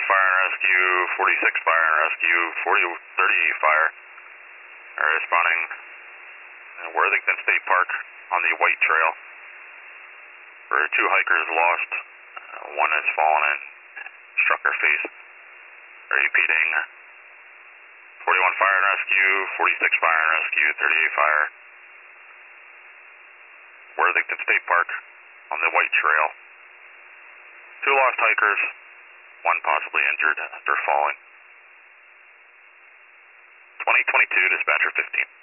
Fire and Rescue, 46 Fire and Rescue, 38 Fire are responding in Worthington State Park on the White Trail. There are 2 hikers lost. One has fallen and struck her face. Repeating, 41 Fire and Rescue, 46 Fire and Rescue, 38 Fire. Worthington State Park on the White Trail. 2 lost hikers, 1 possibly injured after falling. 2022, dispatcher 15.